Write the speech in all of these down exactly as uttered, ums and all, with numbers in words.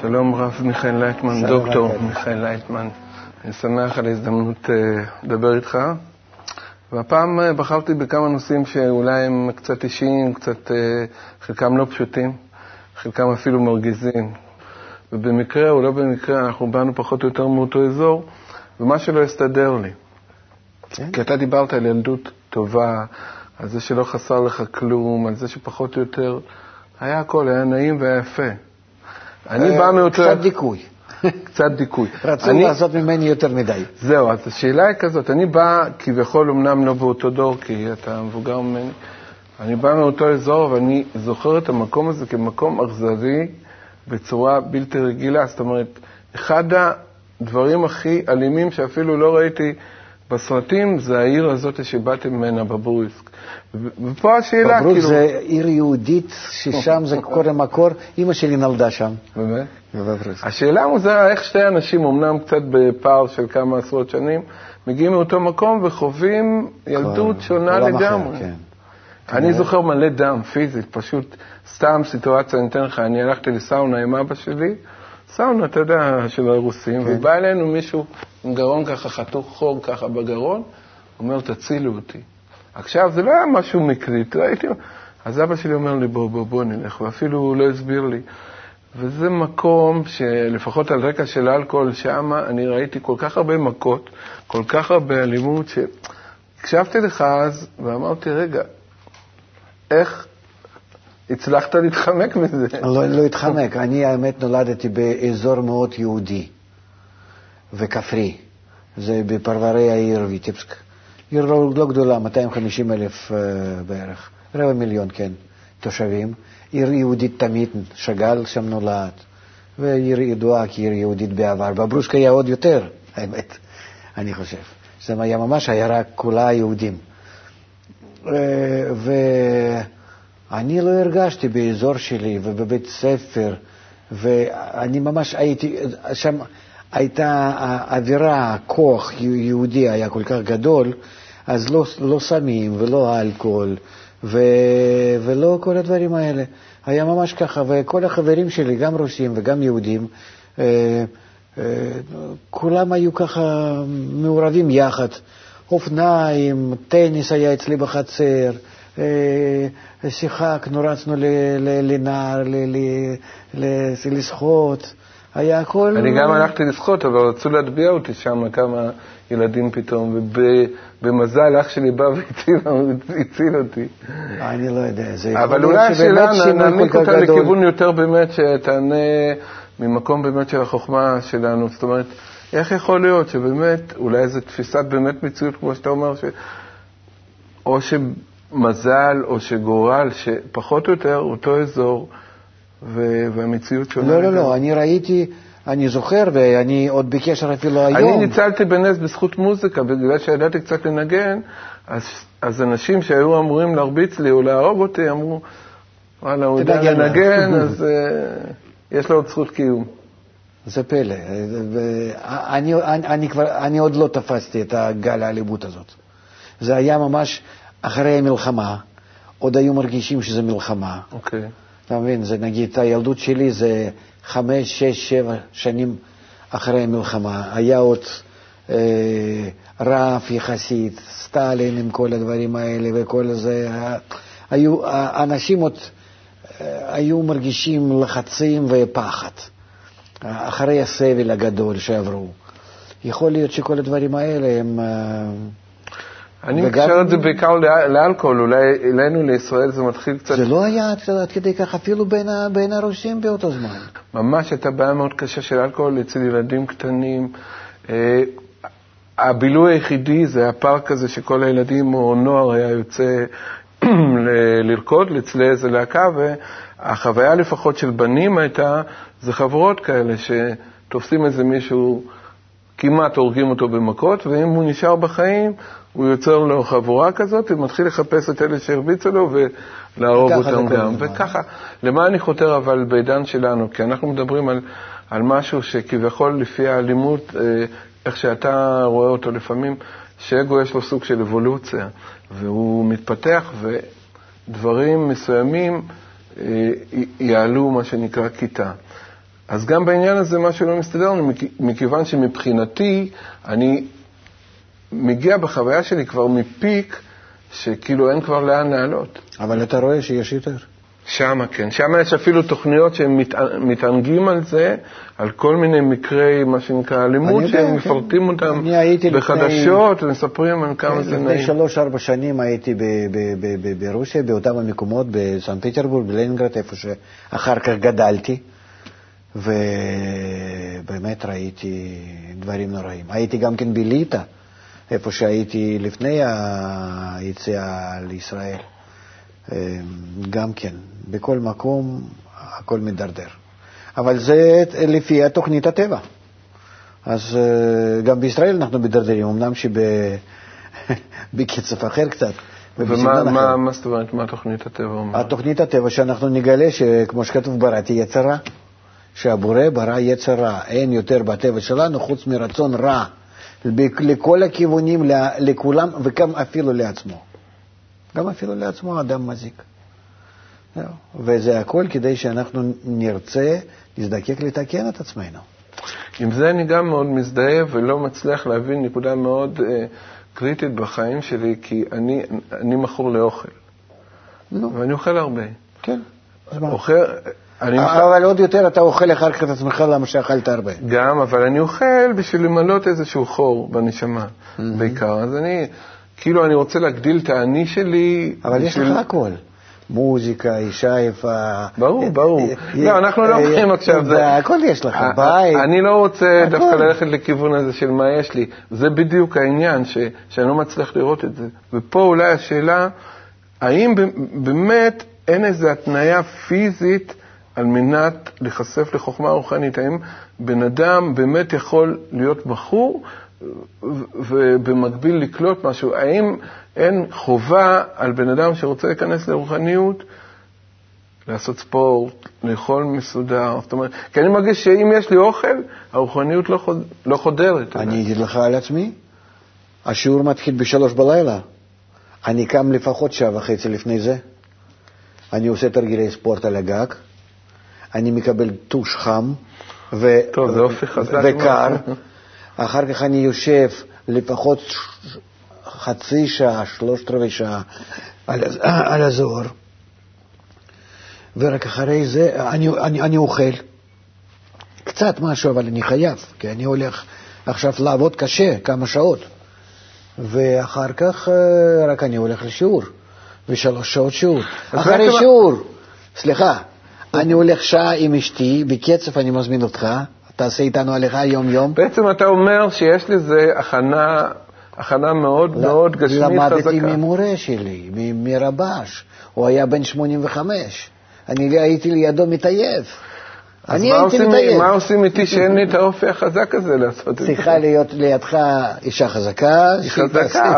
שלום רב מיכאל לייטמן, דוקטור מיכאל לייטמן. אני שמח על ההזדמנות לדבר איתך. והפעם בחרתי בכמה נושאים שאולי הם קצת אישיים, קצת, חלקם לא פשוטים, חלקם אפילו מרגיזים. ובמקרה או לא במקרה אנחנו באנו פחות או יותר מאותו אזור, ומה שלא הסתדר לי. כן? כי אתה דיברת על ילדות טובה, על זה שלא חסר לך כלום, על זה שפחות או יותר היה הכל, היה נעים והיה יפה. אני בא מאותו... קצת דיכוי. קצת דיכוי. רצו לעשות ממני יותר מדי. זהו, אז השאלה היא כזאת, אני בא כביכול אמנם לא באותו דור, כי אתה מבוגר ממני, אני בא מאותו אזור ואני זוכר את המקום הזה כמקום אכזרי בצורה בלתי רגילה. זאת אומרת, אחד הדברים הכי אלימים שאפילו לא ראיתי בסרטים זה העיר הזאת שבאתם ממנה בברויסק. ופה השאלה כאילו... בברויסק זה עיר יהודית ששם זה קורא מקור, אמא שלי נולדה שם. באמת? השאלה המוזרה, איך שתי אנשים, אמנם קצת בפער של כמה עשרות שנים, מגיעים מאותו מקום וחווים ילדות שונה לגמרי. אני זוכר מלא דם, פיזית, פשוט סתם סיטואציה, אני אתן לך, אני הלכתי לסאונה עם אבא שלי, סאונה, אתה יודע, של הרוסים, ובא אלינו מישהו עם גרון ככה, חתוך חור ככה בגרון, אומר, תצילו אותי. עכשיו, זה לא היה משהו מקרית, ראיתי, אז אבא שלי אומר לי, בוא, בוא, בוא נלך, ואפילו הוא לא הסביר לי. וזה מקום שלפחות על רקע של אלכוהול שם, אני ראיתי כל כך הרבה מכות, כל כך הרבה אלימות, שהקשבתי לך אז, ואמרתי, רגע, איך הצלחת להתחמק מזה? לא, לא התחמק. אני האמת נולדתי באזור מאוד יהודי וכפרי. זה בפרברי העיר ויטבסק. עיר לא, לא גדולה, מאתיים וחמישים אלף uh, בערך. רבע מיליון, כן, תושבים. עיר יהודית תמיד, שגל שם נולד. ועיר ידועה כעיר יהודית בעבר. בברוסק היה עוד יותר, האמת, אני חושב. זה היה ממש עיירה כולה יהודים. Uh, ו... אני לא הרגשתי באזור שלי ובבית ספר, ואני ממש הייתי, שם הייתה אווירה, כוח יהודי היה כל כך גדול, אז לא, לא סמים ולא אלכוהול, ו, ולא כל הדברים האלה. היה ממש ככה, וכל החברים שלי, גם רוסים וגם יהודים, אה, אה, כולם היו ככה מעורבים יחד. אופניים, טניס היה אצלי בחצר, שיחקנו, רצנו לנער, לשחות, היה הכל... אני גם הלכתי לשחות, אבל רצו להטביע אותי שם כמה ילדים פתאום, ובמזל אח שלי בא והציל אותי. אני לא יודע, אבל אולי השאלה, נעמיק אותה לכיוון יותר באמת, שתענה ממקום באמת של החוכמה שלנו, זאת אומרת, איך יכול להיות שבאמת, אולי איזו תפיסת באמת מציאות, כמו שאתה אומר, או ש... מזל או שגורל שפחות או יותר אותו אזור והמציאות שונה. לא, לא, לא, אני ראיתי, אני זוכר ואני עוד בקשר אפילו היום. אני ניצלתי בנס בזכות מוזיקה, בגלל שידעתי קצת לנגן, אז, אז אנשים שהיו אמורים להרביץ לי או להרוג אותי, אמרו, וואלה, הוא יודע לנגן, אז uh, יש לו עוד זכות קיום. זה פלא. אני, אני, אני, כבר, אני עוד לא תפסתי את הגל האלימות הזאת. זה היה ממש... אחרי המלחמה, עוד היו מרגישים שזה מלחמה. אוקיי. Okay. אתה מבין, זה נגיד, הילדות שלי זה חמש, שש, שבע שנים אחרי המלחמה. היה עוד אה, רב יחסית, סטלין עם כל הדברים האלה וכל זה. היו, האנשים עוד אה, היו מרגישים לחצים ופחד. אחרי הסבל הגדול שעברו. יכול להיות שכל הדברים האלה הם... אה, אני מקשר את זה בעיקר לאלכוהול, אולי אלינו לישראל זה מתחיל קצת... זה לא היה עד כדי כך אפילו בין, בין הרוסים באותו זמן. ממש הייתה בעיה מאוד קשה של אלכוהול אצל ילדים קטנים. הבילוי היחידי זה הפארק הזה שכל הילדים או נוער היה יוצא לרקוד, לצלי איזה להקה, והחוויה לפחות של בנים הייתה, זה חברות כאלה שתופסים איזה מישהו, כמעט הורגים אותו במכות, ואם הוא נשאר בחיים... הוא יוצר לו חבורה כזאת, ומתחיל לחפש את אלה שהרביצו לו ולהרוג אותם גם. וככה, למה אני חותר אבל בעידן שלנו? כי אנחנו מדברים על, על משהו שכביכול לפי האלימות, איך שאתה רואה אותו לפעמים, שאגו יש לו סוג של אבולוציה, והוא מתפתח ודברים מסוימים יעלו מה שנקרא כיתה. אז גם בעניין הזה משהו לא מסתדר, מכיוון שמבחינתי אני מגיע בחוויה שלי כבר מפיק, שכאילו אין כבר לאן לעלות. אבל אתה רואה שיש יותר. שמה, כן. שמה יש אפילו תוכניות שהם מת, מתענגים על זה, על כל מיני מקרי, מה שנקרא, לימוד, שהם כן. מפרטים אותם בחדשות, לפני, ומספרים על כמה כן, זה נעים. לפני שלוש, ארבע שנים הייתי ב, ב, ב, ב, ברוסיה, באותם המקומות, בסן פטרבורג, בלנינגרד, איפה שאחר כך גדלתי, ובאמת ראיתי דברים נוראים. הייתי גם כן בליטא, איפה שהייתי לפני היציאה לישראל. גם כן, בכל מקום הכל מדרדר. אבל זה לפי התוכנית הטבע. אז גם בישראל אנחנו מדרדרים, אמנם שבקצב אחר קצת. ומה מה זאת אומרת, מה תוכנית הטבע אומר? התוכנית הטבע שאנחנו נגלה שכמו שכתוב בראתי יצר רע, שהבורא ברא יצר רע, אין יותר בטבע שלנו חוץ מרצון רע, לכל הכיוונים, לכולם וגם אפילו לעצמו. גם אפילו לעצמו אדם מזיק. וזה הכל כדי שאנחנו נרצה להזדקק לתקן את עצמנו. עם זה אני גם מאוד מזדהה ולא מצליח להבין נקודה מאוד uh, קריטית בחיים שלי, כי אני, אני מכור לאוכל. לא. ואני אוכל הרבה. כן. אוכל... אני אבל עוד יותר אתה אוכל אחר כך את עצמך למה שאכלת הרבה. גם, אבל אני אוכל בשביל למלות איזשהו חור בנשמה, mm-hmm. בעיקר. אז אני... כאילו אני רוצה להגדיל את העני שלי. אבל בשביל... יש לך הכל. מוזיקה, אישה יפה. ברור, ברור. לא, אנחנו לא הולכים עכשיו. זה הכל יש לך, בית. אני לא רוצה דווקא ללכת לכיוון הזה של מה יש לי. זה בדיוק העניין, שאני לא מצליח לראות את זה. ופה אולי השאלה, האם באמת אין איזו התניה פיזית על מנת לחשף לחוכמה רוחנית? האם בן אדם באמת יכול להיות בחור ובמקביל לקלוט משהו? האם אין חובה על בן אדם שרוצה להיכנס לרוחניות לעשות ספורט, לאכול מסודר? זאת אומרת, כי אני מרגיש שאם יש לי אוכל, הרוחניות לא, חוד, לא חודרת. אני אגיד לך על עצמי, השיעור מתחיל בשלוש בלילה. אני קם לפחות שעה וחצי לפני זה. אני עושה תרגילי ספורט על הגג. אני מקבל טוש חם ו... טוב, זה אופי חזק. וקר. אחר כך אני יושב לפחות חצי שעה, שלושת רבעי שעה על, על הזוהר. ורק אחרי זה אני, אני, אני אוכל קצת משהו, אבל אני חייב, כי אני הולך עכשיו לעבוד קשה, כמה שעות. ואחר כך רק אני הולך לשיעור, ושלוש שעות שיעור. אחרי שיעור, סליחה, אני הולך שעה עם אשתי, בקצב אני מזמין אותך, תעשה איתנו עליך יום יום. בעצם אתה אומר שיש לזה הכנה, הכנה מאוד מאוד גשמית חזקה. למדתי ממורה שלי, מרבש, הוא היה בן שמונים וחמש. אני הייתי לידו מתעייף. אני הייתי מתעייף. מה עושים איתי שאין לי את האופי החזק הזה לעשות את זה? צריכה להיות לידך אישה חזקה. היא חזקה.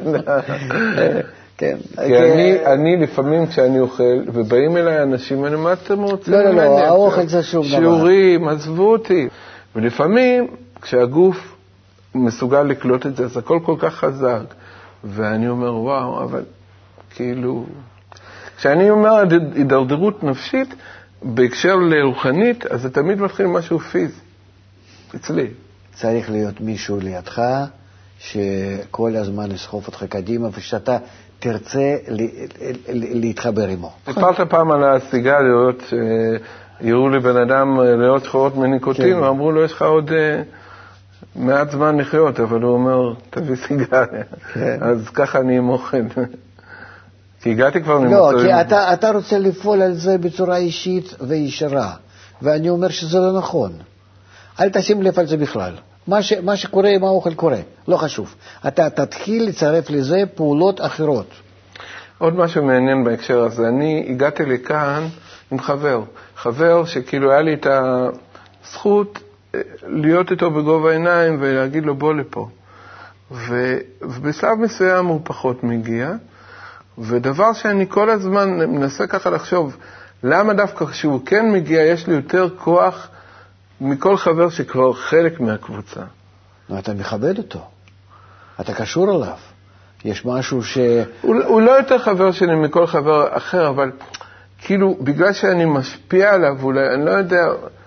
כן. כי אני, אני לפעמים כשאני אוכל, ובאים אליי אנשים, אני מה אתם רוצים? לא, לא, לא, האוכל זה שום דבר. שיעורים, עזבו אותי. ולפעמים, כשהגוף מסוגל לקלוט את זה, אז הכל כל כך חזק. ואני אומר, וואו, אבל כאילו... כשאני אומר הידרדרות נפשית, בהקשר לרוחנית, אז זה תמיד מתחיל משהו פיזי. אצלי. צריך להיות מישהו לידך, שכל הזמן יסחוף אותך קדימה, ושאתה תרצה להתחבר עמו. סיפרת פעם על הסיגריות, שיראו לי בן אדם לאות שחורות מניקוטין, ואמרו לו, יש לך עוד מעט זמן לחיות, אבל הוא אומר, תביא סיגריה. אז ככה אני עם אוכל. כי הגעתי כבר ממצויים. לא, כי אתה, אתה רוצה לפעול על זה בצורה אישית וישרה, ואני אומר שזה לא נכון. אל תשים לב על זה בכלל. מה, ש, מה שקורה עם האוכל קורה, לא חשוב. אתה תתחיל לצרף לזה פעולות אחרות. עוד משהו מעניין בהקשר הזה. אני הגעתי לכאן עם חבר. חבר שכאילו היה לי את הזכות להיות איתו בגובה העיניים ולהגיד לו בוא לפה. ו, ובשלב מסוים הוא פחות מגיע. ודבר שאני כל הזמן מנסה ככה לחשוב, למה דווקא כשהוא כן מגיע יש לי יותר כוח מכל חבר שכבר חלק מהקבוצה? אתה מכבד אותו, אתה קשור אליו, יש משהו ש... הוא, הוא לא יותר חבר שלי מכל חבר אחר, אבל כאילו בגלל שאני משפיע עליו, אולי, אני לא יודע,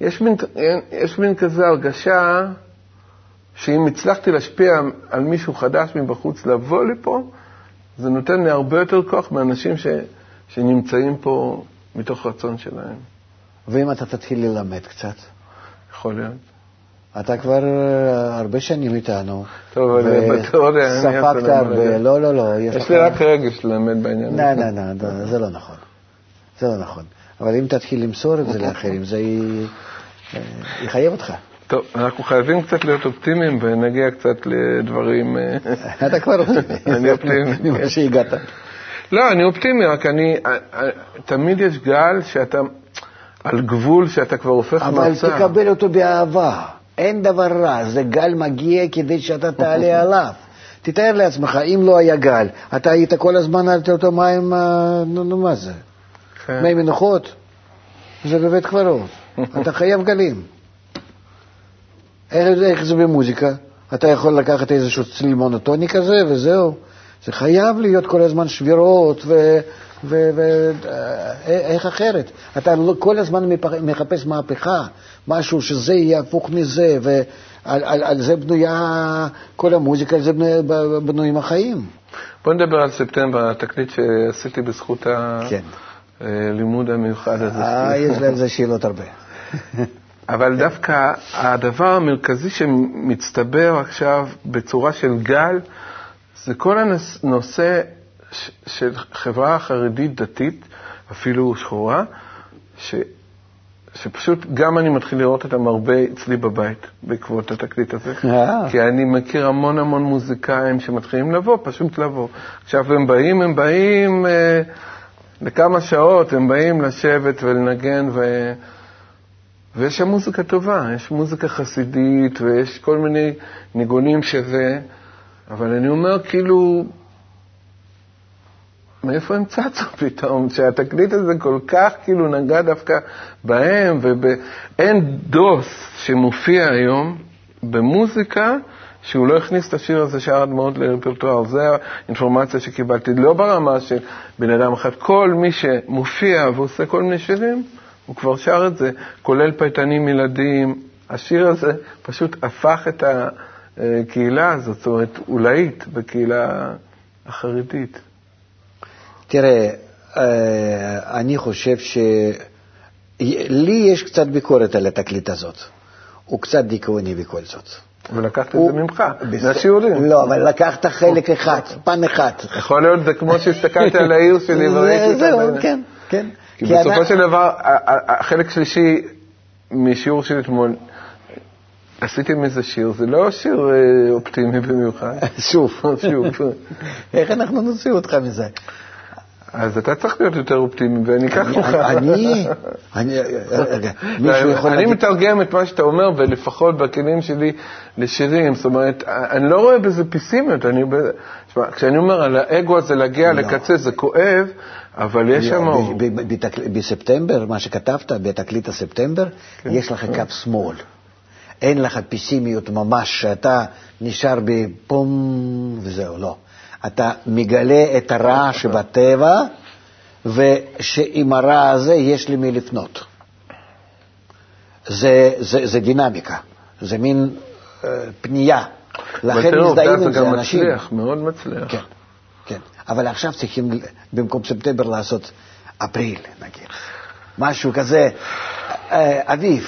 יש מין, יש מין כזה הרגשה שאם הצלחתי להשפיע על מישהו חדש מבחוץ לבוא לפה, זה נותן לי הרבה יותר כוח מאנשים ש, שנמצאים פה מתוך רצון שלהם. ואם אתה תתחיל ללמד קצת? יכול להיות. אתה כבר הרבה שנים איתנו. טוב, אבל בתיאוריה... ספקת הרבה, לא, לא, לא. יש לי רק רגש ללמד בעניין. לא, לא, לא, זה לא נכון. זה לא נכון. אבל אם תתחיל למסור את זה לאחרים, זה יחייב אותך. טוב, אנחנו חייבים קצת להיות אופטימיים ונגיע קצת לדברים... אתה כבר אופטימי. אני אופטימי. ממה שהגעת. לא, אני אופטימי, רק אני... תמיד יש גל שאתה... על גבול שאתה כבר הופך מצב. אבל תקבל אותו באהבה. אין דבר רע. זה גל מגיע כדי שאתה תעלה עליו. תתאר לעצמך, אם לא היה גל, אתה היית כל הזמן על אותו מים... נו, מה זה? מי מנוחות? זה בבית קברות. אתה חייב גלים. איך זה במוזיקה? אתה יכול לקחת איזשהו צליל מונוטוני כזה וזהו. זה חייב להיות כל הזמן שבירות ואיך אחרת. אתה כל הזמן מחפש מהפכה, משהו שזה יהפוך מזה, ועל זה בנויה כל המוזיקה, על זה בנויים החיים. בוא נדבר על ספטמבר, התקליט שעשיתי בזכות הלימוד המיוחד הזה. יש להם זה שאלות הרבה. אבל דווקא הדבר המרכזי שמצטבר עכשיו בצורה של גל, זה כל הנושא של חברה חרדית דתית, אפילו שחורה, ש, שפשוט גם אני מתחיל לראות את המרבה אצלי בבית בעקבות התקליט הזה. כי אני מכיר המון המון מוזיקאים שמתחילים לבוא, פשוט לבוא. עכשיו הם באים, הם באים אה, לכמה שעות, הם באים לשבת ולנגן ו... ויש שם מוזיקה טובה, יש מוזיקה חסידית ויש כל מיני ניגונים שזה, אבל אני אומר כאילו, מאיפה הם צצו פתאום? שהתקליט הזה כל כך כאילו נגע דווקא בהם, ואין דוס שמופיע היום במוזיקה שהוא לא הכניס את השיר הזה שערד מאוד לרפרטואר. זה האינפורמציה שקיבלתי, לא ברמה של בן אדם אחד, כל מי שמופיע ועושה כל מיני שירים, הוא כבר שר את זה, כולל פייטנים ילדים. השיר הזה פשוט הפך את הקהילה הזאת, זאת אומרת, אולאית בקהילה החרדית. תראה, אני חושב שלי יש קצת ביקורת על התקליט הזאת. הוא קצת דיכאוני בכל זאת. ולקחת את זה ממך, מהשיעורים. לא, אבל לקחת חלק אחד, פן אחד. יכול להיות, זה כמו שהסתכלתי על העיר שלי וראיתי את זה. זהו, כן, כן. כי בסופו של דבר, החלק שלישי משיעור של אתמול, עשיתי מזה שיר, זה לא שיר אופטימי במיוחד. שוב. איך אנחנו נוציא אותך מזה? אז אתה צריך להיות יותר אופטימי, ואני אקח לך. אני? אני מתרגם את מה שאתה אומר, ולפחות בכלים שלי לשירים, זאת אומרת, אני לא רואה בזה פיסימיות, כשאני אומר על האגו הזה להגיע לקצה, זה כואב, אבל יש שם... בספטמבר, מה שכתבת, בתקליט הספטמבר, יש לך קו שמאל. אין לך פיסימיות ממש, שאתה נשאר בפום וזהו, לא. אתה מגלה את הרע שבטבע, ושעם הרע הזה יש לי מי לפנות. זה, זה, זה דינמיקה, זה מין אה, פנייה. לכן מזדהים עם זה אנשים. זה מצליח, מאוד מצליח. כן, כן. אבל עכשיו צריכים במקום ספטמבר לעשות אפריל, נגיד. משהו כזה, אה, אביב.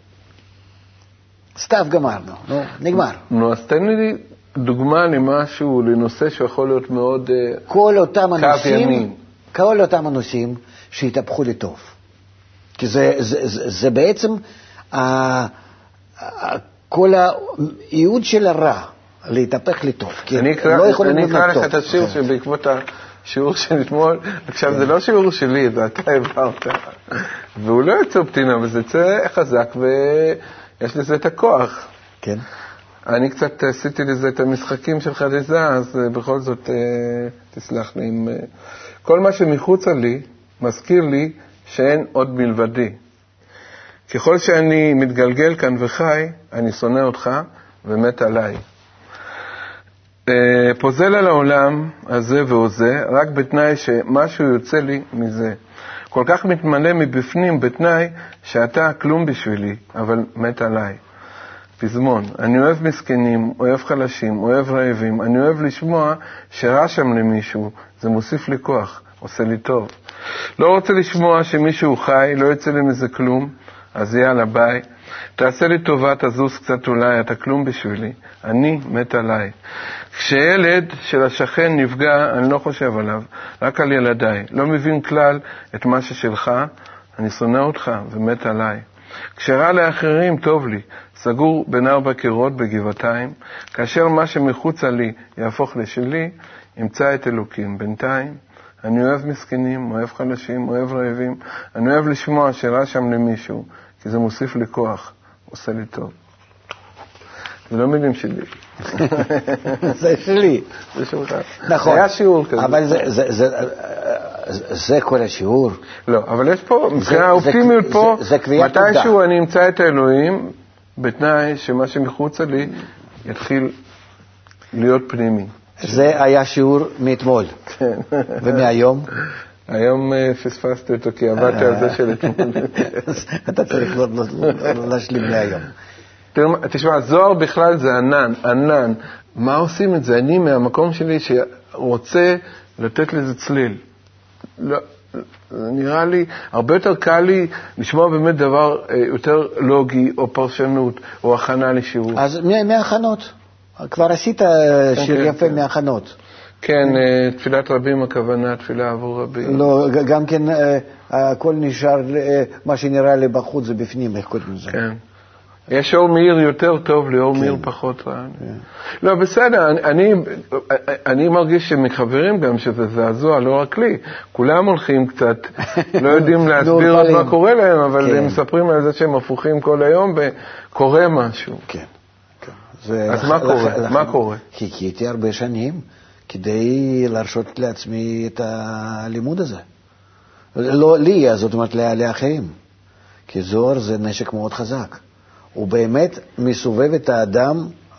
סתיו גמרנו, נו, נגמר. נו, אז תן לי דוגמה למשהו, לנושא שיכול להיות מאוד כל אותם אנושים, כל אותם אנושים שהתהפכו לטוב. כי זה, זה, זה, זה בעצם ה, ה, כל הייעוד של הרע, להתהפך לטוב. אני אקרא, לא אני אקרא לך את השיר שבעקבות השיעור של אתמול, עכשיו זה לא שיעור שלי, זה אתה העברת. והוא לא יצא אופטימי, אבל זה יצא חזק ויש לזה את הכוח. כן. אני קצת עשיתי לזה את המשחקים של חריזה, אז בכל זאת תסלח לי. עם... כל מה שמחוצה לי מזכיר לי שאין עוד מלבדי. ככל שאני מתגלגל כאן וחי, אני שונא אותך ומת עליי. פוזל על העולם הזה והוזה, רק בתנאי שמשהו יוצא לי מזה. כל כך מתמלא מבפנים בתנאי שאתה כלום בשבילי, אבל מת עליי. פזמון, אני אוהב מסכנים, אוהב חלשים, אוהב רעבים, אני אוהב לשמוע שרע שם למישהו, זה מוסיף לי כוח, עושה לי טוב. לא רוצה לשמוע שמישהו חי, לא יצא לי מזה כלום, אז יאללה ביי. תעשה לי טובה, תזוז קצת אולי, אתה כלום בשבילי, אני מת עליי. כשילד של השכן נפגע, אני לא חושב עליו, רק על ילדיי. לא מבין כלל את מה ששלך, אני שונא אותך ומת עליי. כשרע לאחרים, טוב לי, סגור בין ארבע קירות בגבעתיים, כאשר מה שמחוצה לי יהפוך לשלי, ימצא את אלוקים. בינתיים, אני אוהב מסכנים, אוהב חלשים, אוהב רעבים, אני אוהב לשמוע שרע שם למישהו, כי זה מוסיף לי כוח, עושה לי טוב. זה לא מילים שלי. זה שלי. זה שלך. נכון. היה שיעור כזה. אבל זה, זה, זה, זה כל השיעור. לא, אבל יש פה, מבחינה האופטימיות פה, מתישהו אני אמצא את האלוהים, בתנאי שמה שמחוצה לי יתחיל להיות פנימי. זה היה שיעור מאתמול. כן. ומהיום? היום פספסתי אותו כי עבדתי על זה של אתמול. אתה צריך להשלים להיום. תשמע, זוהר בכלל זה ענן, ענן. מה עושים את זה? אני מהמקום שלי שרוצה לתת לזה צליל. לא, נראה לי, הרבה יותר קל לי לשמוע באמת דבר יותר לוגי או פרשנות או הכנה לשיעור. אז מהכנות. כבר עשית שיר יפה מהכנות. כן, תפילת רבים הכוונה, תפילה עבור רבים. לא, גם כן הכל נשאר, מה שנראה לי בחוץ זה בפנים, איך קודם זה. כן. יש אור מאיר יותר טוב לי, אור מאיר פחות רע. לא, בסדר, אני מרגיש שמחברים גם שזה זעזוע, לא רק לי. כולם הולכים קצת, לא יודעים להסביר עוד מה קורה להם, אבל הם מספרים על זה שהם הפוכים כל היום וקורה משהו. כן. אז מה קורה? מה קורה? חיכיתי הרבה שנים כדי להרשות לעצמי את הלימוד הזה. לא לי, זאת אומרת לאחרים. כי זוהר זה נשק מאוד חזק. הוא באמת מסובב את האדם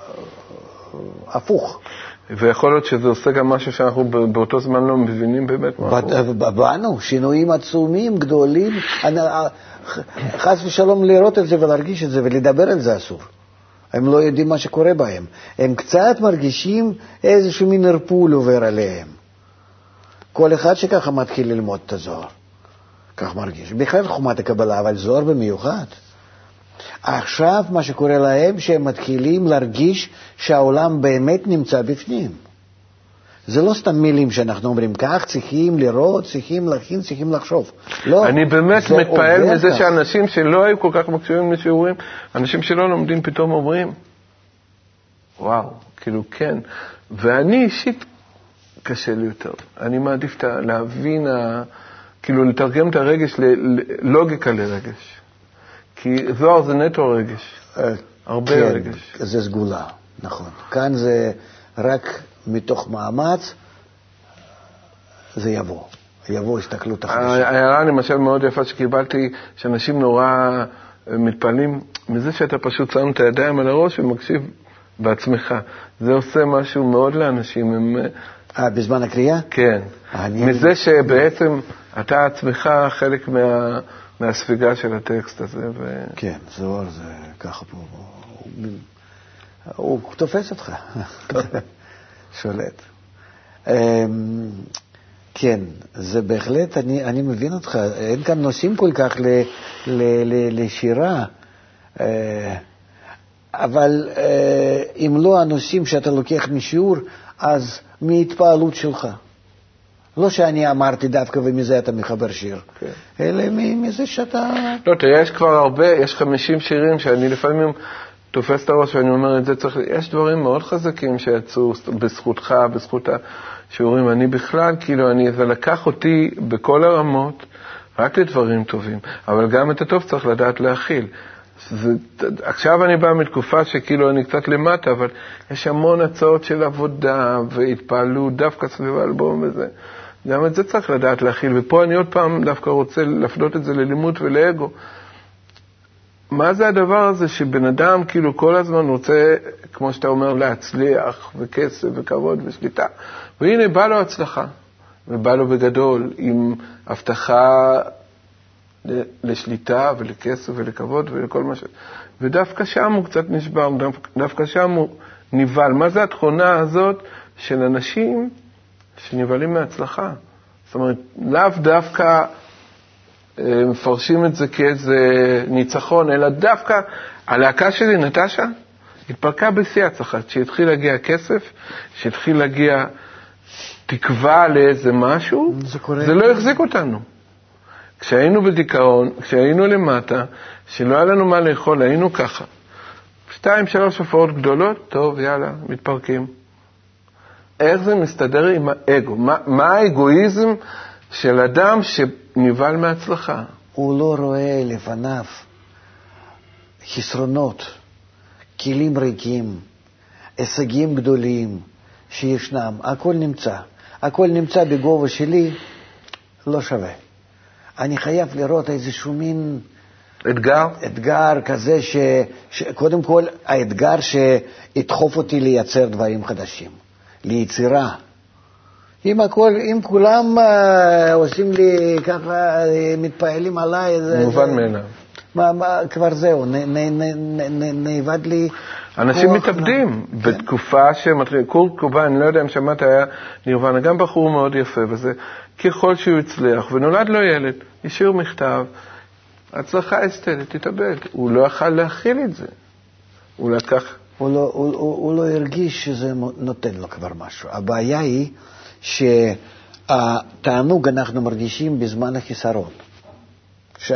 הפוך. ויכול להיות שזה עושה גם משהו שאנחנו באותו זמן לא מבינים באמת מה קורה. באנו, שינויים עצומים, גדולים. חס ושלום לראות את זה ולהרגיש את זה ולדבר על זה אסור. הם לא יודעים מה שקורה בהם. הם קצת מרגישים איזשהו מין הרפול עובר עליהם. כל אחד שככה מתחיל ללמוד את הזוהר. כך מרגיש. בכלל חומת הקבלה, אבל זוהר במיוחד. עכשיו מה שקורה להם, שהם מתחילים להרגיש שהעולם באמת נמצא בפנים. זה לא סתם מילים שאנחנו אומרים, כך צריכים לראות, צריכים להכין, צריכים לחשוב. לא, אני באמת מתפעל מזה כך. שאנשים שלא היו כל כך מקשיבים לשיעורים, אנשים שלא לומדים פתאום אומרים, וואו, כאילו כן. ואני אישית קשה לי יותר. אני מעדיף להבין, כאילו לתרגם את הרגש ללוגיקה לרגש. כי זוהר זה נטו רגש. הרבה כן, רגש. זה סגולה, נכון. כאן זה רק מתוך מאמץ, זה יבוא. יבוא הסתכלות החדשה. ההערה למשל מאוד יפה שקיבלתי, שאנשים נורא מתפעלים מזה שאתה פשוט שם את הידיים על הראש ומקשיב בעצמך. זה עושה משהו מאוד לאנשים. הם... אה, בזמן הקריאה? כן. אני... מזה שבעצם אתה עצמך חלק מה... מהספיגה של הטקסט הזה. ו... כן, זוהר זה ככה פה. הוא, הוא תופס אותך. שולט. כן, זה בהחלט, אני, אני מבין אותך. אין כאן נושאים כל כך ל, ל, ל, לשירה. אבל אם לא הנושאים שאתה לוקח משיעור, אז מהתפעלות שלך. לא שאני אמרתי דווקא ומזה אתה מחבר שיר, okay. אלא מזה שאתה... לא, תראה, יש כבר הרבה, יש חמישים שירים שאני לפעמים תופס את הראש ואני אומר את זה צריך... יש דברים מאוד חזקים שיצאו בזכותך, בזכות השיעורים. אני בכלל, כאילו, אני, זה לקח אותי בכל הרמות רק לדברים טובים, אבל גם את הטוב צריך לדעת להכיל. זה, עכשיו אני בא מתקופה שכאילו אני קצת למטה, אבל יש המון הצעות של עבודה והתפעלות דווקא סביב האלבום וזה. גם את זה צריך לדעת להכיל, ופה אני עוד פעם דווקא רוצה לפנות את זה ללימוד ולאגו. מה זה הדבר הזה שבן אדם כאילו כל הזמן רוצה, כמו שאתה אומר, להצליח וכסף וכבוד ושליטה, והנה בא לו הצלחה, ובא לו בגדול, עם הבטחה לשליטה ולכסף ולכבוד ולכל מה ש... ודווקא שם הוא קצת נשבר, דווקא שם הוא ניבל. מה זה התכונה הזאת של אנשים שניבלים מהצלחה? זאת אומרת, לאו דווקא מפרשים את זה כאיזה ניצחון, אלא דווקא הלהקה שלי, נטשה, התפרקה בשיא הצלחה, שהתחיל להגיע כסף, שהתחיל להגיע תקווה לאיזה משהו, זה, זה לא החזיק אותנו. כשהיינו בדיכאון, כשהיינו למטה, שלא היה לנו מה לאכול, היינו ככה. שתיים, שלוש הופעות גדולות, טוב, יאללה, מתפרקים. איך זה מסתדר עם האגו? מה, מה האגואיזם של אדם שניבל מהצלחה? הוא לא רואה לפניו חסרונות, כלים ריקים, הישגים גדולים שישנם. הכל נמצא. הכל נמצא בגובה שלי, לא שווה. אני חייב לראות איזשהו מין... אתגר? אתגר כזה ש... ש... קודם כל, האתגר שידחוף אותי לייצר דברים חדשים. ליצירה. אם הכל, אם כולם uh, עושים לי ככה, מתפעלים עליי... מובן ממנו. מה, מה, כבר זהו, נאבד לי... אנשים מתאבדים בתקופה שמתחיל, קורט קוביין, אני לא יודע אם שמעת, היה נירוונה, גם בחור מאוד יפה, וזה ככל שהוא הצליח, ונולד לו ילד, השאיר מכתב, הצלחה אסתרית, תתאבד. הוא לא יכל להכיל את זה. הוא לקח... הוא לא, הוא, הוא, הוא לא הרגיש שזה נותן לו כבר משהו. הבעיה היא שהתענוג אנחנו מרגישים בזמן החיסרון. ש...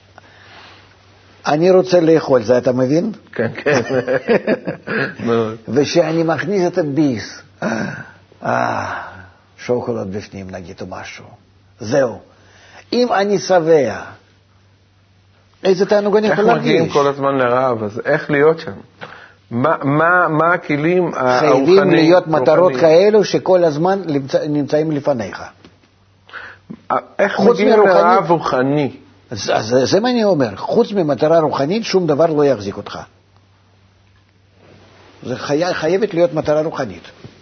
אני רוצה לאכול, זה אתה מבין? כן, כן. ושאני מכניס את הביס, אה, שוקולד בפנים נגיד או משהו. זהו. אם אני שבע, איזה תענוג אני יכול להרגיש? איך מגיעים כל הזמן לרעב? אז איך להיות שם? מה, מה, מה הכלים הרוחניים? חייבים להיות מטרות כאלו שכל הזמן נמצאים לפניך. איך מגיעים לרעב רוחני? אז, אז זה מה אני אומר, חוץ ממטרה רוחנית שום דבר לא יחזיק אותך. זה חי... חייבת להיות מטרה רוחנית.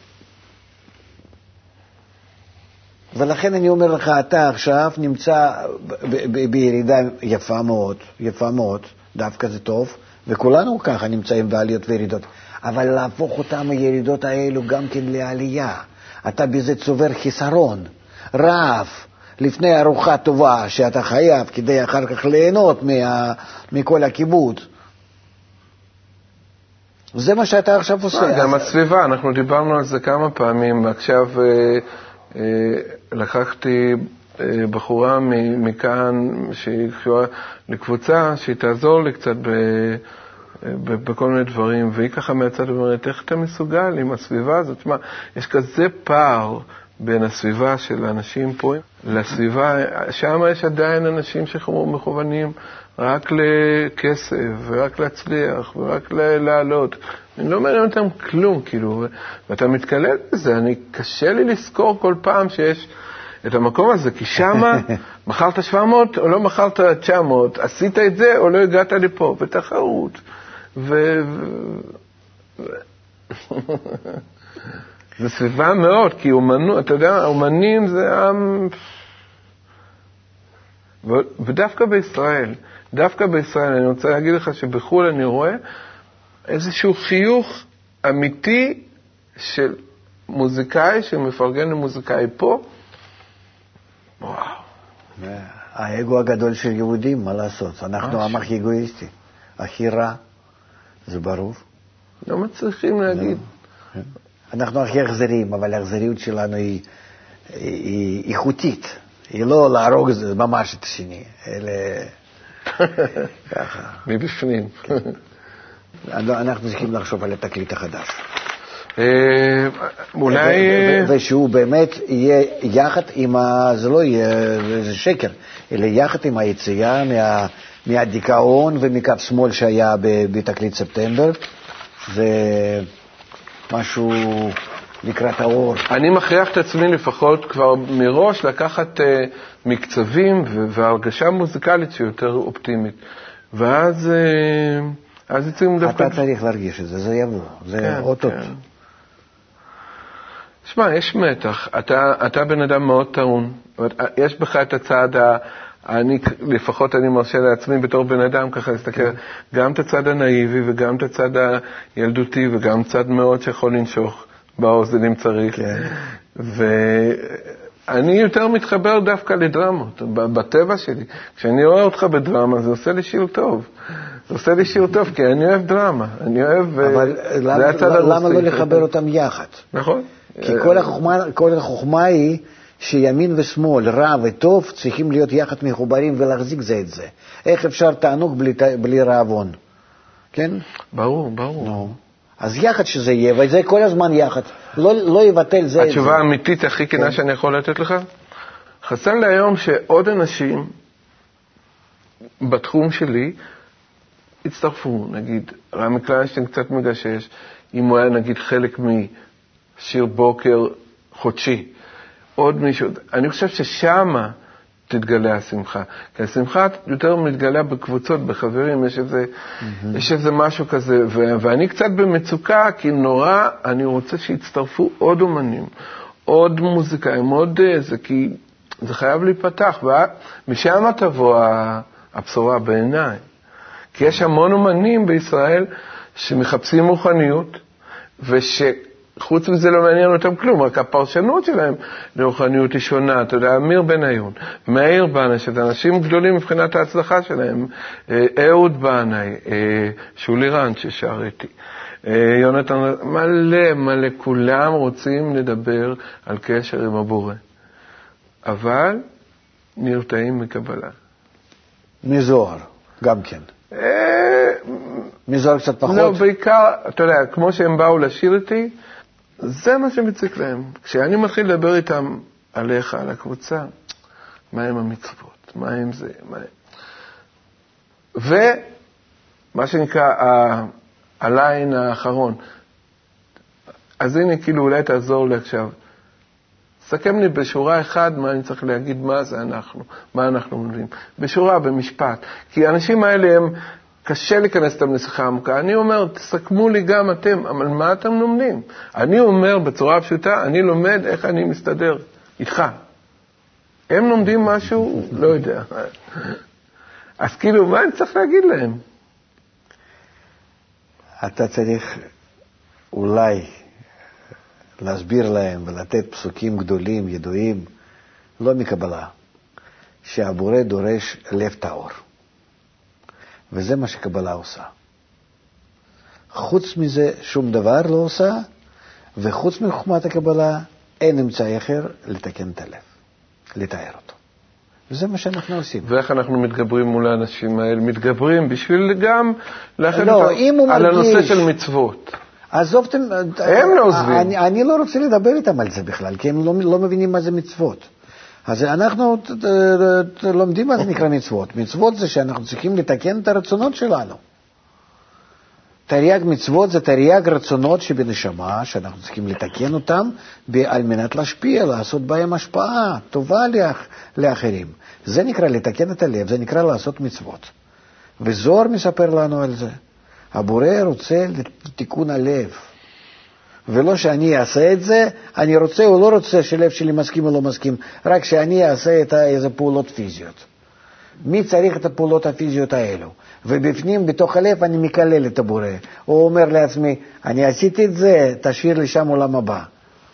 ולכן אני אומר לך, אתה עכשיו נמצא ב- ב- בירידה יפה מאוד, יפה מאוד, דווקא זה טוב, וכולנו ככה נמצאים בעליות וירידות, אבל להפוך אותם הירידות האלו גם כן לעלייה. אתה בזה צובר חיסרון, רעב, לפני ארוחה טובה שאתה חייב כדי אחר כך ליהנות מה, מכל הכיבוד. זה מה שאתה עכשיו עושה. גם הסביבה, אנחנו דיברנו על זה כמה פעמים. עכשיו אה, אה, לקחתי אה, בחורה מכאן שהיא קשורה לקבוצה שהיא תעזור לי קצת ב, ב, בכל מיני דברים, והיא ככה מהצד אומרת, איך אתה מסוגל עם הסביבה הזאת? שמה, יש כזה פער בין הסביבה של האנשים פה לסביבה, שם יש עדיין אנשים שמכוונים רק לכסף ורק להצליח ורק לעלות. אני לא אומר אותם כלום, כאילו, ואתה מתקלל בזה, אני קשה לי לזכור כל פעם שיש את המקום הזה, כי שמה מכרת שבע מאות או לא מכרת תשע מאות, עשית את זה או לא הגעת לפה, בתחרות. ו... זה סביבה מאוד, כי אומנו, אתה יודע, אומנים זה עם... ו... ודווקא בישראל, דווקא בישראל, אני רוצה להגיד לך שבחול אני רואה איזשהו חיוך אמיתי של מוזיקאי, שמפרגן למוזיקאי פה. וואו. האגו הגדול של יהודים, מה לעשות? אנחנו עם הכי אגואיסטי, הכי רע, זה ברור. לא מצליחים להגיד. אנחנו הכי אכזריים, אבל האכזריות שלנו היא, היא איכותית. היא לא להרוג ממש את השני, אלא ככה. מבפנים. אנחנו צריכים לחשוב על התקליט החדש. אולי... ושהוא באמת יהיה יחד עם ה... זה לא יהיה, זה שקר, אלא יחד עם היציאה מה... מהדיכאון ומקו שמאל שהיה בתקליט ספטמבר. זה משהו לקראת האור. אני מכריח את עצמי לפחות כבר מראש לקחת uh, מקצבים והרגשה מוזיקלית שיותר אופטימית. ואז... Uh, אז יצאים דווקא... אתה צריך להרגיש את זה, זה יבוא, זה כן, אותות. כן. שמע, יש מתח. אתה, אתה בן אדם מאוד טעון. יש בך את הצד אני, לפחות אני מרשה לעצמי בתור בן אדם ככה להסתכל, גם את הצד הנאיבי וגם את הצד הילדותי וגם צד מאוד שיכול לנשוך באוזן אם צריך. ואני יותר מתחבר דווקא לדרמות, בטבע שלי. כשאני רואה אותך בדרמה, זה עושה לי שיר טוב. זה עושה לי שיר טוב, כי אני אוהב דרמה. אני אוהב... אבל למה לא לחבר אותם יחד? נכון. כי כל החוכמה היא שימין ושמאל, רע וטוב, צריכים להיות יחד מחוברים ולהחזיק זה את זה. איך אפשר תענוג בלי, בלי רעבון? כן? ברור, ברור. נו. אז יחד שזה יהיה, וזה כל הזמן יחד. לא, לא יבטל זה את זה. התשובה האמיתית הכי כנה כן. שאני יכול לתת לך? חסר לי היום שעוד אנשים בתחום שלי הצטרפו, נגיד, רמי קליינשטיין קצת מגשש, אם הוא היה נגיד חלק משיר בוקר חודשי. עוד מישהו, אני חושב ששמה תתגלה השמחה. כי השמחה יותר מתגלה בקבוצות, בחברים, יש איזה, mm-hmm. יש איזה משהו כזה, ו- ואני קצת במצוקה, כי נורא, אני רוצה שיצטרפו עוד אומנים, עוד מוזיקאים, עוד איזה, כי זה חייב להיפתח, ומשם תבוא הבשורה בעיניי. כי יש המון אומנים בישראל שמחפשים רוחניות, וש... חוץ מזה לא מעניין אותם כלום, רק הפרשנות שלהם לרוחניות היא שונה. אתה יודע, אמיר בניון, מאיר בנאי, שזה אנשים גדולים מבחינת ההצלחה שלהם, אהוד בנאי, שולי רן ששר איתי, יונתן, מלא מלא, כולם רוצים לדבר על קשר עם הבורא. אבל נרתעים מקבלה. מזוהר, גם כן. מזוהר קצת פחות? לא, בעיקר, אתה יודע, כמו שהם באו לשיר איתי, זה מה שמציק להם. כשאני מתחיל לדבר איתם עליך, על הקבוצה, מה הם המצוות, מה הם זה, מה הם... ומה שנקרא, ה... הליין האחרון. אז הנה, כאילו, אולי תעזור לי עכשיו. סכם לי בשורה אחד מה אני צריך להגיד, מה זה אנחנו, מה אנחנו מבינים. בשורה, במשפט. כי האנשים האלה הם... קשה להיכנס אותם לשיחה עמוקה. אני אומר, תסכמו לי גם אתם, אבל מה אתם לומדים? אני אומר בצורה פשוטה, אני לומד איך אני מסתדר איתך. הם לומדים משהו, לא יודע. אז כאילו, מה אני צריך להגיד להם? אתה צריך אולי להסביר להם ולתת פסוקים גדולים, ידועים, לא מקבלה, שהבורא דורש לב טהור. וזה מה שקבלה עושה. חוץ מזה שום דבר לא עושה, וחוץ מחוכמת הקבלה אין אמצעי אחר לתקן את הלב, לתאר אותו. וזה מה שאנחנו עושים. ואיך אנחנו מתגברים מול האנשים האלה? מתגברים בשביל גם לאחד לא, אותם על מרגיש, הנושא של מצוות. עזובתם, הם לא עוזבים. אני, אני לא רוצה לדבר איתם על זה בכלל, כי הם לא, לא מבינים מה זה מצוות. אז אנחנו לומדים מה זה נקרא מצוות. מצוות זה שאנחנו צריכים לתקן את הרצונות שלנו. תרי"ג מצוות זה תרי"ג רצונות שבנשמה, שאנחנו צריכים לתקן אותם על מנת להשפיע, לעשות בהם השפעה טובה לאחרים. זה נקרא לתקן את הלב, זה נקרא לעשות מצוות. וזוהר מספר לנו על זה. הבורא רוצה לתיקון הלב. ולא שאני אעשה את זה, אני רוצה או לא רוצה שלב שלי מסכים או לא מסכים, רק שאני אעשה את איזה פעולות פיזיות. מי צריך את הפעולות הפיזיות האלו? ובפנים, בתוך הלב, אני מקלל את הבורא. הוא אומר לעצמי, אני עשיתי את זה, תשאיר לי שם עולם הבא.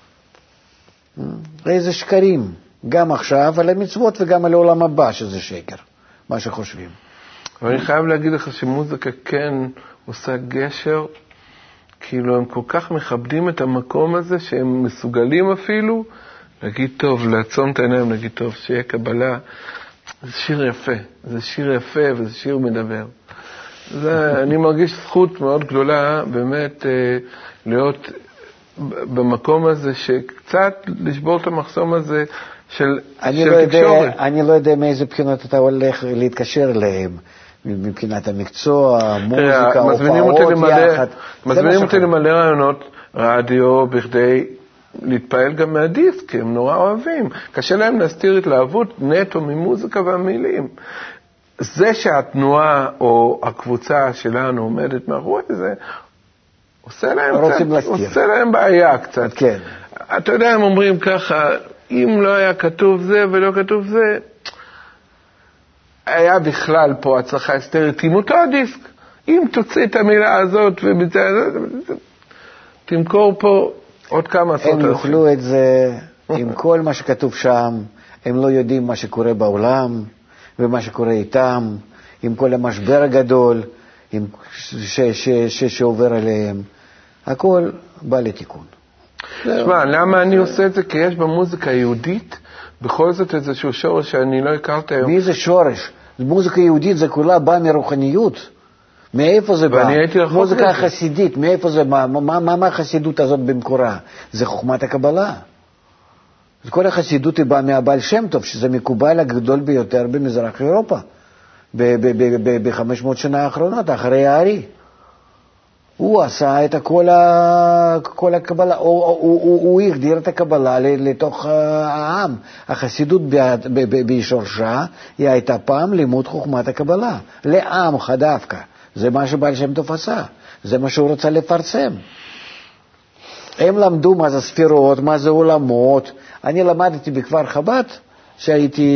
איזה שקרים, גם עכשיו על המצוות וגם על העולם הבא, שזה שקר, מה שחושבים. אבל אני חייב להגיד לך שמוזיקה כן עושה גשר, כאילו הם כל כך מכבדים את המקום הזה, שהם מסוגלים אפילו להגיד טוב, לעצום את העיניים, להגיד טוב, שיהיה קבלה. זה שיר יפה, זה שיר יפה וזה שיר מדבר. זה, אני מרגיש זכות מאוד גדולה באמת להיות במקום הזה, שקצת לשבור את המחסום הזה של, של לא תקשורת. יודע, אני לא יודע מאיזה בחינות אתה הולך להתקשר אליהם. מבחינת המקצוע, מוזיקה, הופעות יחד. מזמינים אותי למלא רעיונות רדיו בכדי להתפעל גם מהדיסק, הם נורא אוהבים. קשה להם להסתיר התלהבות נטו ממוזיקה והמילים. זה שהתנועה או הקבוצה שלנו עומדת מאחורי זה, עושה להם, קצת, עושה להם בעיה קצת. כן. אתה יודע, הם אומרים ככה, אם לא היה כתוב זה ולא כתוב זה, היה בכלל פה הצלחה היסטרית עם אותו הדיסק. אם תוציא את המילה הזאת ותמכור פה עוד כמה עשרות אלפים. הם יוכלו את זה עם כל מה שכתוב שם, הם לא יודעים מה שקורה בעולם ומה שקורה איתם, עם כל המשבר הגדול עם ש- ש- ש- שעובר עליהם. הכל בא לתיקון. תשמע, למה אני עושה את זה? כי יש במוזיקה היהודית בכל זאת איזשהו שורש שאני לא הכרתי היום. מי זה שורש? מוזיקה יהודית זה כולה באה מרוחניות. מאיפה זה בא? מוזיקה חסידית, מאיפה זה בא? מה, מה, מה החסידות הזאת במקורה? זה חוכמת הקבלה. כל החסידות היא באה מהבעל שם טוב, שזה מקובל הגדול ביותר במזרח אירופה, ב-חמש מאות שנה האחרונות, אחרי הארי. הוא עשה את כל, ה... כל הקבלה, הוא, הוא, הוא, הוא הגדיר את הקבלה לתוך העם. החסידות בשורשה היא הייתה פעם לימוד חוכמת הקבלה, לעמך דווקא. זה מה שבעל שם טוב עשה, זה מה שהוא רוצה לפרסם. הם למדו מה זה ספירות, מה זה עולמות. אני למדתי בכפר חב"ד, שהייתי,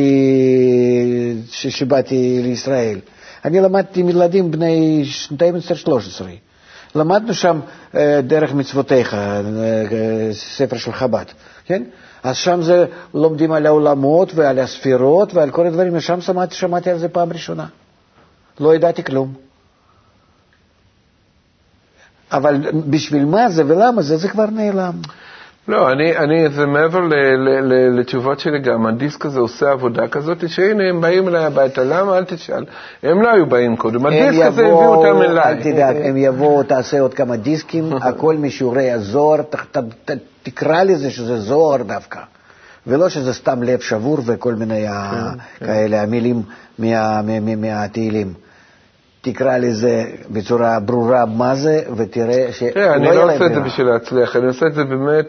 שבאתי לישראל. אני למדתי עם ילדים בני שנתיים עשרה שלוש עשרה. למדנו שם דרך מצוותיך, ספר של חב"ד, כן? אז שם זה לומדים על העולמות ועל הספירות ועל כל הדברים, ושם שמעתי, שמעתי על זה פעם ראשונה. לא ידעתי כלום. אבל בשביל מה זה ולמה זה, זה כבר נעלם. לא, אני, אני, זה מעבר ל, ל, ל, לתשובות שלי גם, הדיסק הזה עושה עבודה כזאת, שהנה הם באים אליי הביתה, למה? אל תשאל. הם לא היו באים קודם, הדיסק הזה הביא אותם אליי. אל תדאג, הם יבואו, תעשה עוד כמה דיסקים, הכל משיעורי הזוהר, ת, ת, ת, תקרא לזה שזה זוהר דווקא, ולא שזה סתם לב שבור וכל מיני כאלה המילים מה, מה, מה, מהתהילים. תקרא לזה בצורה ברורה מה זה, ותראה ש... תראה, אני לא עושה את זה בשביל להצליח, אני עושה את זה באמת,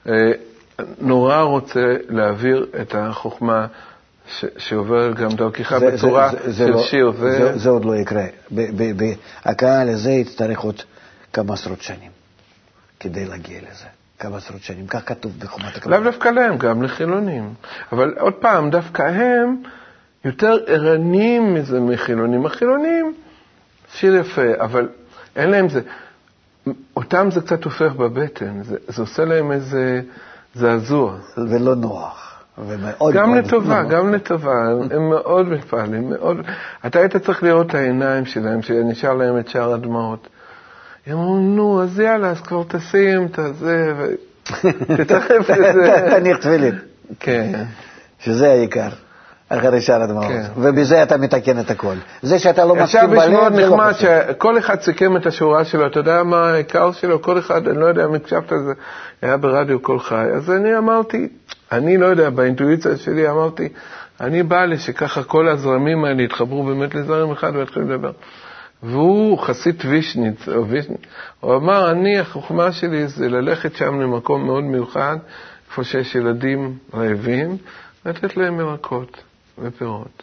נורא רוצה להעביר את החוכמה שעובר גם דרכך בצורה של שיר. זה עוד לא יקרה. הקהל הזה יצטרך עוד כמה עשרות שנים כדי להגיע לזה. כמה עשרות שנים, כך כתוב בחוכמת הקבלה. לאו דווקא להם, גם לחילונים. אבל עוד פעם, דווקא הם יותר ערניים מזה מחילונים. החילונים שיר יפה, אבל אין להם זה, אותם זה קצת הופך בבטן, זה, זה עושה להם איזה זעזוע. ולא נוח. גם לטובה, גם לטובה, הם מאוד מפעלים, מאוד, אתה היית צריך לראות את העיניים שלהם, שנשאר להם את שער הדמעות. הם אמרו, נו, אז יאללה, אז כבר תשים את זה, ותתרחף לזה. תניח תפילין. כן. שזה העיקר. אחרי שער הדמעות. כן. ובזה אתה מתקן את הכל. זה שאתה לא מסכים בלב, עכשיו יש מאוד נחמד שכל אחד סיכם את השורה שלו, אתה יודע מה העיקר שלו, כל אחד, אני לא יודע, מקשבת על זה, היה ברדיו כל חי. אז אני אמרתי, אני לא יודע, באינטואיציה שלי אמרתי, אני בא לי שככה כל הזרמים האלה יתחברו באמת לזרם אחד והתחילו לדבר. והוא חסיד וישניץ, או וישניץ, הוא אמר, אני, החוכמה שלי זה ללכת שם למקום מאוד מיוחד, איפה שיש ילדים רעבים, לתת להם ירקות ופירות.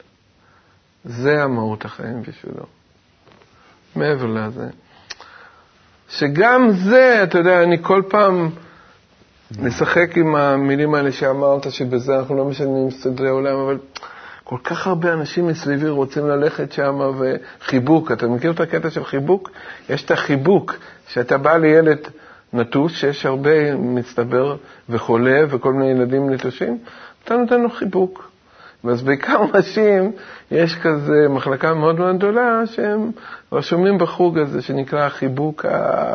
זה המהות החיים בשבילו. מעבר לזה. שגם זה, אתה יודע, אני כל פעם משחק עם המילים האלה שאמרת, שבזה אנחנו לא משנים סדרי עולם, אבל כל כך הרבה אנשים מסביבי רוצים ללכת שם, וחיבוק, אתה מכיר את הקטע של חיבוק? יש את החיבוק, שאתה בא לילד נטוש, שיש הרבה מצטבר וחולה, וכל מיני ילדים נטושים, אתה נותן לו חיבוק. ואז בעיקר נשים, יש כזה מחלקה מאוד מאוד גדולה, שהם רשומים בחוג הזה, שנקרא החיבוק, ה...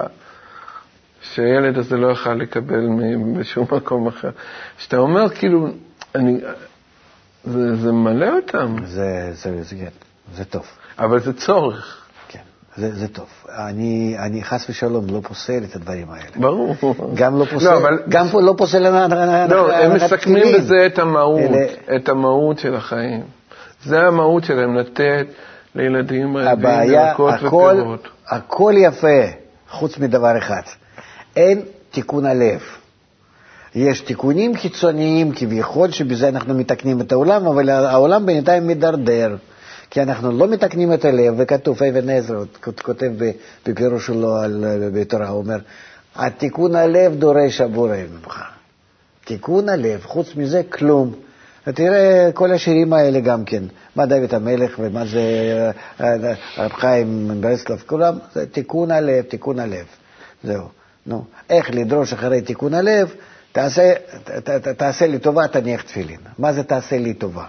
שהילד הזה לא יוכל לקבל בשום מקום אחר. שאתה אומר, כאילו, אני... זה, זה מלא אותם. זה, זה, זה, זה טוב. אבל זה צורך. כן, זה, זה טוב. אני, אני חס ושלום לא פוסל את הדברים האלה. ברור. גם לא פוסל, לא, אבל... גם לא פוסל... לא, הם מסכמים בזה את המהות, אלה... את המהות של החיים. זה המהות שלהם, לתת לילדים רעבים, ירקות ופירות. הכל יפה, חוץ מדבר אחד. אין תיקון הלב. יש תיקונים חיצוניים כביכול שבזה אנחנו מתקנים את העולם, אבל העולם בינתיים מדרדר, כי אנחנו לא מתקנים את הלב, וכתוב אבן עזרא, כותב בפירוש שלו בתורה, הוא אומר, התיקון הלב דורש עבורנו ממך. תיקון הלב, חוץ מזה כלום. תראה כל השירים האלה גם כן, מה דוד המלך ומה זה רב חיים ברסלב, כולם, זה תיקון הלב, תיקון הלב. זהו. נו, איך לדרוש אחרי תיקון הלב? תעשה, ת, ת, תעשה לי טובה, תניח תפילין. מה זה תעשה לי טובה?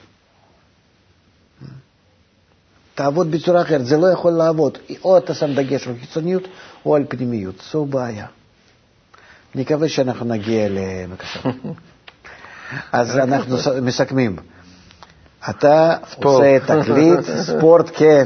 תעבוד בצורה אחרת, זה לא יכול לעבוד. או אתה שם דגש על חיצוניות או על פנימיות, זו בעיה. נקווה שאנחנו נגיע למקשר. אז אנחנו מסכמים. אתה עושה תקליט, ספורט כן,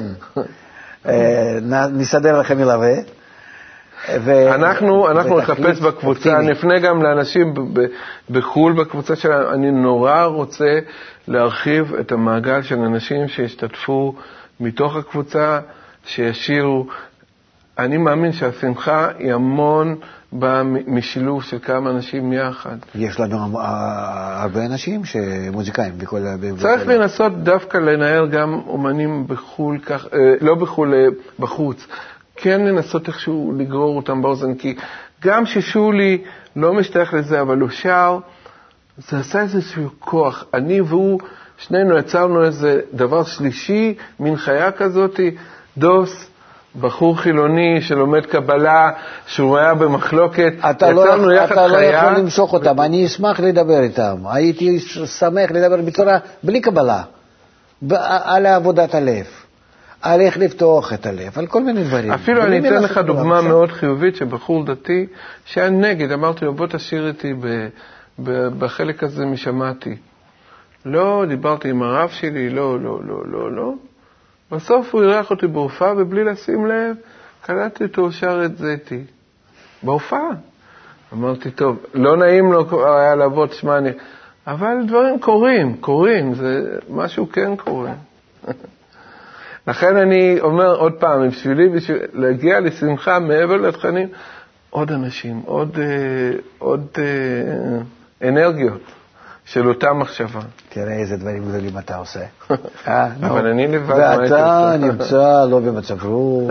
נסדר לכם מלווה. אנחנו אנחנו נחפש בקבוצה, נפנה גם לאנשים בחול בקבוצה שלנו. אני נורא רוצה להרחיב את המעגל של אנשים שהשתתפו מתוך הקבוצה, שישירו. אני מאמין שהשמחה היא המון במשילוב של כמה אנשים יחד. יש לנו הרבה אנשים שמוזיקאים בכל... צריך לנסות דווקא לנהל גם אומנים בחול, כך, לא בחול, בחוץ. כן לנסות איכשהו לגרור אותם באוזן, כי גם ששולי לא משתייך לזה, אבל הוא שר, זה עשה איזשהו כוח. אני והוא, שנינו יצרנו איזה דבר שלישי, מין חיה כזאת, דוס, בחור חילוני שלומד קבלה, שהוא היה במחלוקת, אתה יצרנו לא, יחד אתה חיה. אתה לא יכול למשוך אותם, ו... אני אשמח לדבר איתם. הייתי שמח לדבר בצורה בלי קבלה, על עבודת הלב. על איך לפתוח את הלב, על כל מיני דברים. אפילו אני אתן לך דוגמה מאוד חיובית שבחור דתי, שהיה נגד, אמרתי לו, בוא תשאיר איתי ב, ב, בחלק הזה משמעתי. לא, דיברתי עם הרב שלי, לא, לא, לא, לא, לא. בסוף הוא ירח אותי בהופעה, ובלי לשים לב, קלטתי אותו, שר את זה איתי. בהופעה. אמרתי, טוב, לא נעים לו היה לעבוד, שמע, אני... אבל דברים קורים, קורים, זה משהו כן קורה. לכן אני אומר עוד פעם, בשבילי, בשביל להגיע לשמחה מעבר לתכנים, עוד אנשים, עוד, עוד אנרגיות של אותה מחשבה. תראה איזה דברים גדולים אתה עושה. אבל אני לבד. ואתה נמצא לא במצב רוח.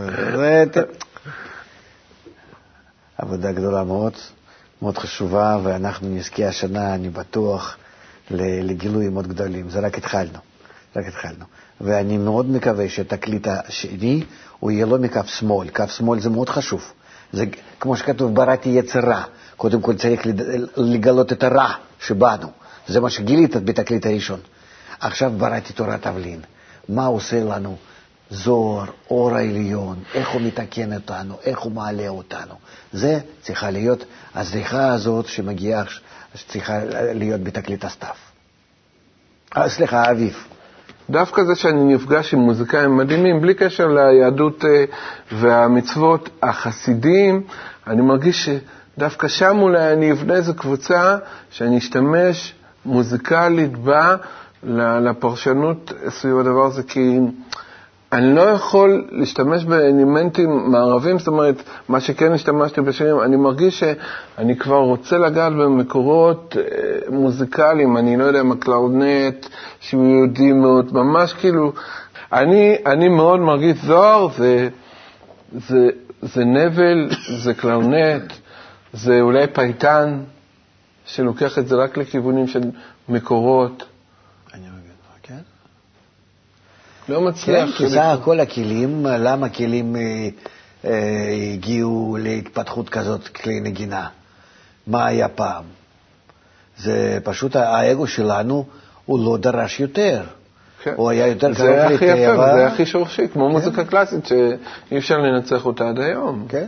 עבודה גדולה מאוד, מאוד חשובה, ואנחנו נזכה השנה, אני בטוח, לגילויים מאוד גדולים. זה רק התחלנו. רק התחלנו. ואני מאוד מקווה שהתקליט השני הוא יהיה לא מכף שמאל. כף שמאל זה מאוד חשוב. זה כמו שכתוב, בראתי יצר רע. קודם כל צריך לגלות את הרע שבאנו. זה מה שגילית בתקליט הראשון. עכשיו בראתי תורת תבלין. מה עושה לנו? זוהר, אור העליון, איך הוא מתקן אותנו, איך הוא מעלה אותנו. זה צריכה להיות, הזריחה הזאת שמגיעה, שצריכה להיות בתקליט הסתיו. סליחה, אביב. דווקא זה שאני נפגש עם מוזיקאים מדהימים, בלי קשר ליהדות והמצוות החסידיים, אני מרגיש שדווקא שם אולי אני אבנה איזו קבוצה שאני אשתמש מוזיקלית בה לפרשנות סביב הדבר הזה, כי אני לא יכול להשתמש באלימנטים מערבים, זאת אומרת, מה שכן השתמשתי בשנים, אני מרגיש שאני כבר רוצה לגעת במקורות מוזיקליים, אני לא יודע, מקלאודנט, שהוא יהודי מאוד, ממש כאילו, אני, אני מאוד מרגיש זוהר, זה, זה, זה נבל, זה קלאודנט, זה אולי פייטן, שלוקח את זה רק לכיוונים של מקורות. אני מבין, כן? לא מצליח. כן, כי זה כל הכלים, למה הכלים אה, אה, הגיעו להתפתחות כזאת כלי נגינה? מה היה פעם? זה פשוט האגו שלנו, הוא לא דרש יותר. כן. הוא היה יותר קרוב לטבע. זה הכי יפה, זה הכי שורשי, כמו כן. מוזיקה קלאסית שאי אפשר לנצח אותה עד היום. כן.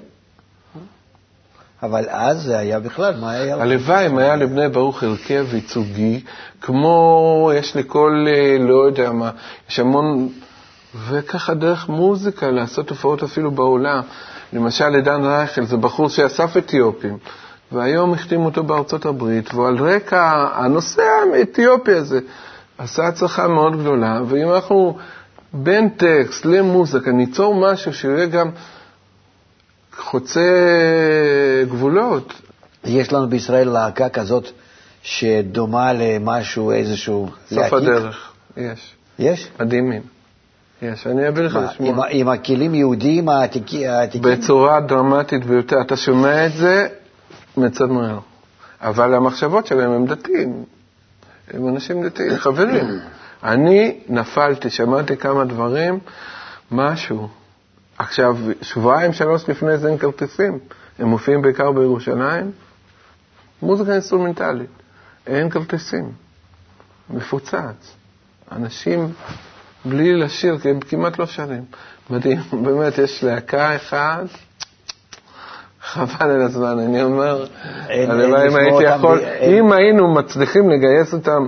אבל אז זה היה בכלל, מה היה? הלוואי, אם היה לבני ברוך הרכב ייצוגי, כמו יש לכל, לא יודע מה, יש המון, וככה דרך מוזיקה, לעשות תופעות אפילו בעולם. למשל, לדן רייכל, זה בחור שאסף אתיופים, והיום החתימו אותו בארצות הברית, ועל רקע הנושא האתיופי הזה, עשה הצלחה מאוד גדולה, ואם אנחנו בין טקסט למוזיקה, ניצור משהו שיהיה גם חוצה גבולות. יש לנו בישראל להקה כזאת שדומה למשהו, איזשהו סוף הדרך, יש. יש? מדהימים. יש, אני אעביר לך לשמוע. עם הכלים יהודיים העתיקים? בצורה דרמטית ביותר. אתה שומע את זה, מצמרר. אבל המחשבות שלהם הם דתיים. הם אנשים דתיים, חברים. אני נפלתי, שמעתי כמה דברים, משהו. עכשיו, שבועיים, שלוש לפני זה אין כרטיסים. הם מופיעים בעיקר בירושלים. מוזיקה אינסטרומנטלית. אין כרטיסים. מפוצץ. אנשים בלי לשיר, כי הם כמעט לא שרים. מדהים, באמת, יש להקה אחד, חבל על הזמן, אני אומר, הלוואי אם הייתי יכול, אם היינו מצליחים לגייס אותם,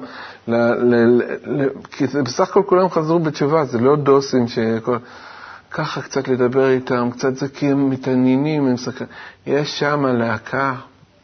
כי בסך הכל כולם חזרו בתשובה, זה לא דוסים שכל... ככה קצת לדבר איתם, קצת זה כי הם מתעניינים, הם סקר... יש שם להקה.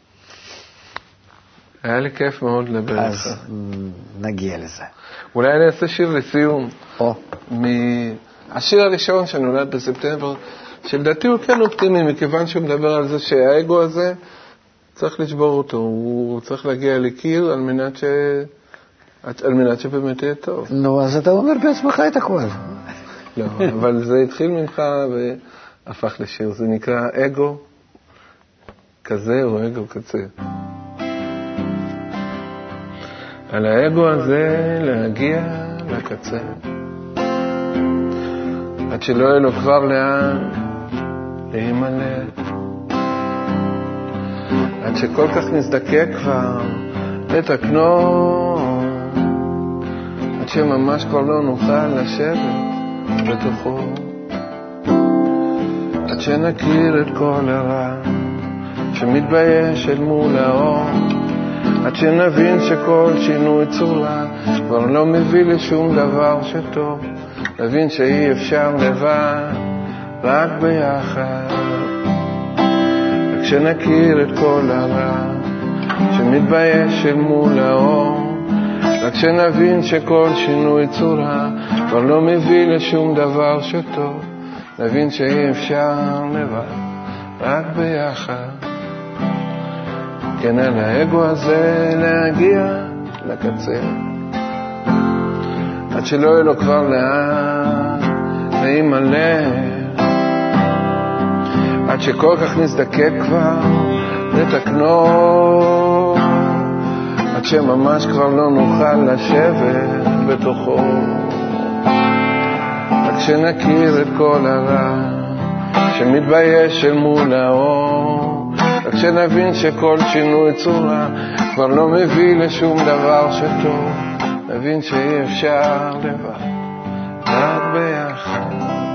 היה לי כיף מאוד לדבר איתך. אז נגיע לזה. אולי אני אעשה שיר לסיום. או. השיר הראשון שנולד בספטמבר, שלדעתי הוא כן אופטימי, מכיוון שהוא מדבר על זה שהאגו הזה צריך לשבור אותו, הוא צריך להגיע לקיר על מנת ש... על מנת שבאמת יהיה טוב. נו, אז אתה אומר בעצמך את הכל. לא, אבל זה התחיל ממך והפך לשיר. זה נקרא אגו כזה או אגו כזה. על האגו הזה להגיע לקצה, עד שלא יהיה לו כבר לאן להימלט, עד שכל כך נזדקק כבר לתקנו, עד שממש כבר לא נוכל לשבת בתוכו, עד שנכיר את כל הרע שמתבייש אל מול האור, עד שנבין שכל שינוי צורה כבר לא מביא לשום דבר שטוב, נבין שאי אפשר לבד, רק ביחד, רק שנכיר את כל הרע שמתבייש אל מול האור, רק שנבין שכל שינוי צורה כבר לא מביא לשום דבר שטוב, נבין שאי אפשר לבד, רק ביחד. כן, על האגו הזה להגיע לקצה, עד שלא יהיה לו כבר לאן להימלט, עד שכל כך נזדקק כבר לתקנו, עד שממש כבר לא נוכל לשבת בתוכו, רק שנכיר את כל הרע שמתבייש אל מול האור, רק שנבין שכל שינוי צורה כבר לא מביא לשום דבר שטוב, נבין שאי אפשר לבד, רק ביחד.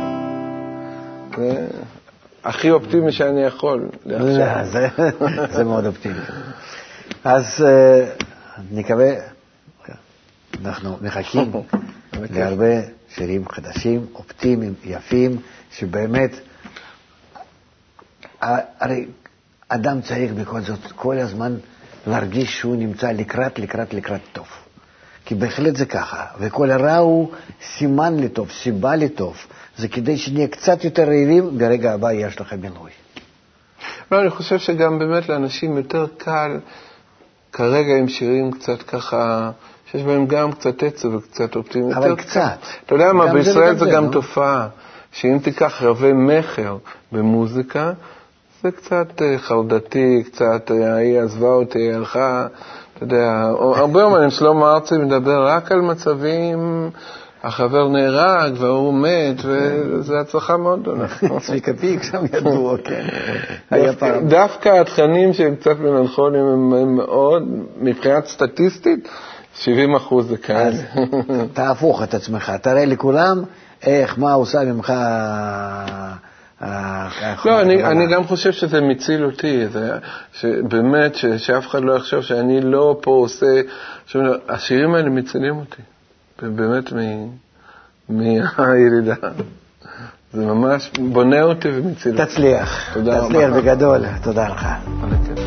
זה הכי אופטימי שאני יכול. לא, זה, זה מאוד אופטימי. אז נקווה, אנחנו מחכים להרבה שירים חדשים, אופטימיים, יפים, שבאמת, הרי אדם צריך בכל זאת כל הזמן להרגיש שהוא נמצא לקראת, לקראת, לקראת טוב. כי בהחלט זה ככה, וכל הרע הוא סימן לטוב, סיבה לטוב. זה כדי שנהיה קצת יותר רעיבים, ברגע הבא יש לך מילוי. לא, אני חושב שגם באמת לאנשים יותר קל, כרגע עם שירים קצת ככה, שיש בהם גם קצת עצב וקצת אופטימי. אבל קצת. קל. אתה יודע מה, בישראל זה, זה גם לא? תופעה, שאם תיקח רבי מחר במוזיקה, זה קצת חרדתי, קצת, היא עזבה אותי, הלכה, אתה יודע, הרבה אומרים, שלמה ארצי מדבר רק על מצבים, החבר נהרג והוא מת, וזה הצלחה מאוד גדולה. צביקה פיק שם ידוע, כן. דווקא התכנים שהם קצת מלנכונים הם מאוד, מבחינת סטטיסטית, שבעים אחוז זה כאלה. אז תהפוך את עצמך, תראה לכולם איך, מה עושה ממך... לא, אני, אני גם חושב שזה מציל אותי, זה, שבאמת, ש, שאף אחד לא יחשוב שאני לא פה עושה, השירים האלה מצילים אותי, באמת מהירידה. זה ממש בונה אותי ומציל אותי. תצליח, תצליח בגדול, תודה לך.